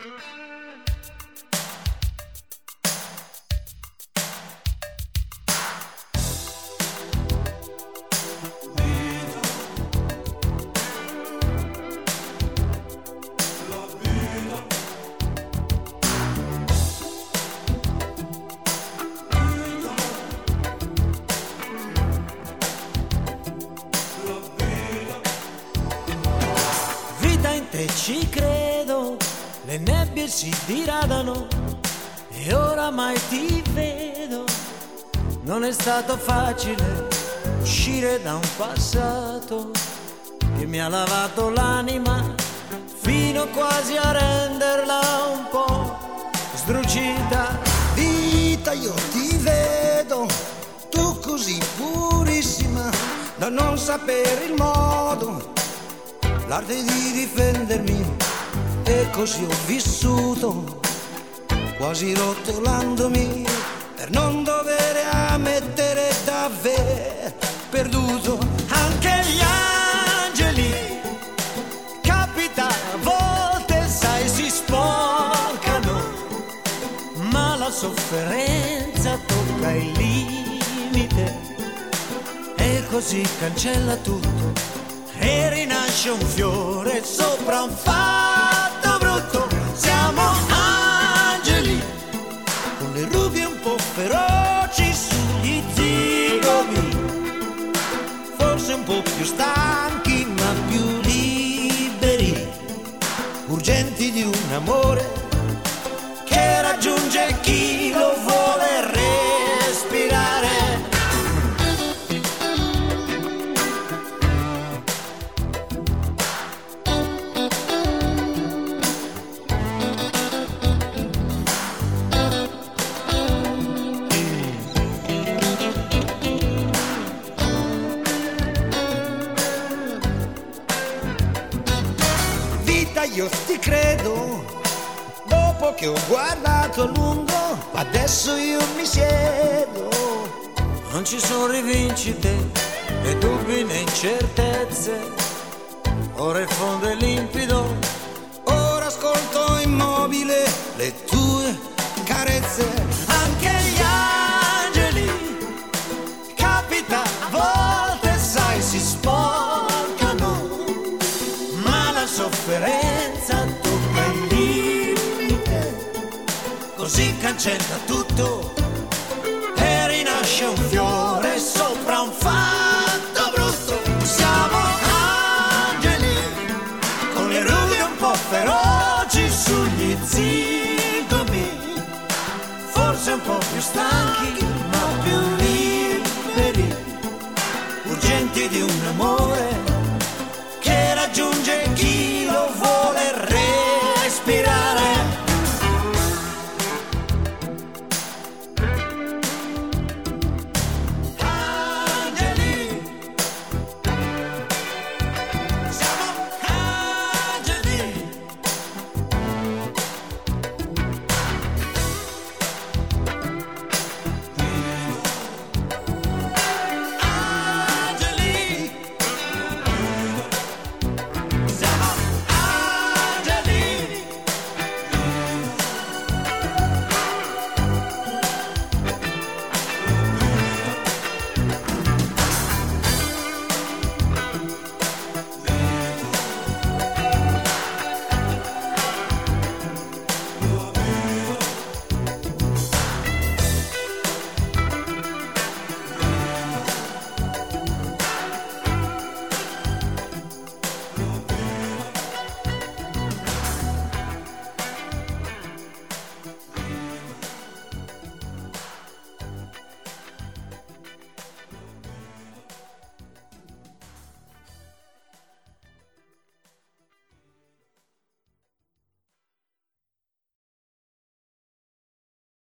E ci credo, le nebbie si diradano e oramai ti vedo. Non è stato facile uscire da un passato che mi ha lavato l'anima fino quasi a renderla un po' sdrucita. Vita, io ti vedo, tu così purissima da non sapere il modo, l'arte di difendermi, e così ho vissuto, quasi rotolandomi per non dover ammettere d'aver perduto. Anche gli angeli, capita a volte, sai, si sporcano, ma la sofferenza tocca il limite e così cancella tutto e rinasce un fiore sopra un fatto brutto. Siamo angeli con le rubi un po' feroci sugli zigomi, forse un po' più stanchi ma più liberi, urgenti di un amore che raggiunge chi lo vuole respirare. Io ti credo, dopo che ho guardato a lungo, adesso io mi siedo. Non ci sono rivincite, né dubbi né incertezze, ora il fondo è limpido, ora ascolto immobile le tue carezze. Anche gli angeli, capita a volte, sai, si sporcano, ma la sofferenza tocca il limite, così cancella tutto e rinasce un fiore